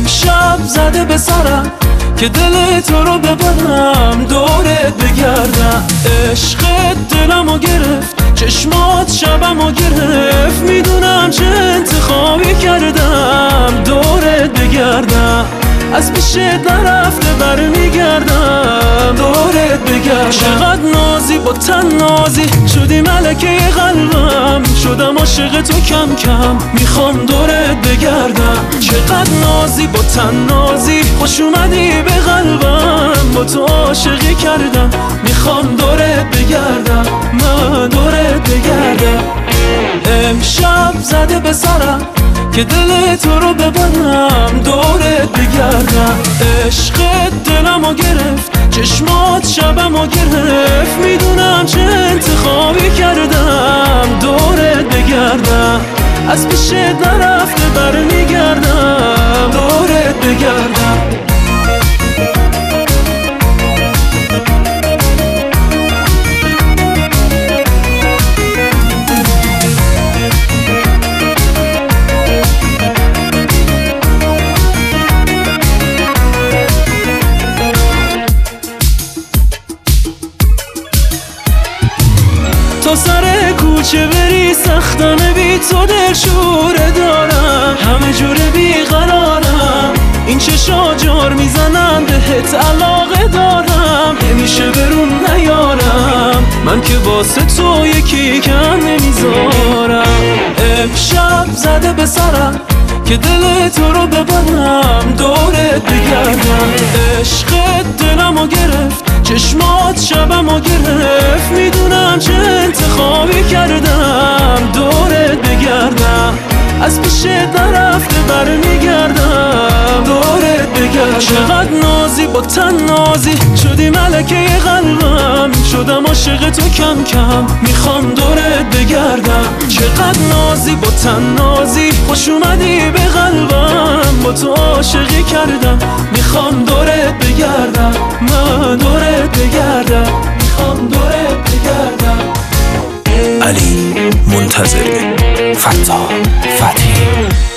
امشب زده به سرم که دل تو رو ببرم دورت بگردم. عشقت دلمو گرفت، چشمات شبمو گرفت، میدونم چه انتخابی کردم دورت بگردم. از پیشت نرفته برمیگردم دورت بگردم. چقدر نازی با تنازی شدی ملکه قلبم، شدم عاشق تو کم کم میخوام دورت بگردم. چقدر نازی با تنازی خوش اومدی به قلبم، با تو عاشقی کردم میخوام دورت بگردم، من دورت بگردم. امشب زده به سرم که دل تو رو ببرم دورت بگردم. عشقت دلمو گرفت، چشمات شبمو گرفت، میدونم چه انتخابی کردم دورت بگردم. از پیشت نرفته برمیگردم دورت بگردم. تا سر کوچه بری سختمه بی تو دلشوره دارم، همه جوره بیقرارم، این چشا جار میزنن بهت علاقه دارم، نمیشه برون نیارم، من که واسه تو یکی کم نمیذارم. امشب زده به سرم که دل تو رو ببرم دورت بگردم. عشقت دلمو گرفت، چشمات شبمو گرفت، میدونم چه انتخابی کردم دورت بگردم. از پیشت نرفته برمیگردم دورت بگردم. چقدر نازی با تنازی شدی ملکه قلبم، شدم عاشق تو کم کم میخوام دورت بگردم. چقدر نازی با تنازی خوش اومدی به قلبم، با تو عاشقی کردم میخوام دورت بگردم، من دورت بگردم، میخوام دورت بگردم. علی منتظری، فتا فتحی.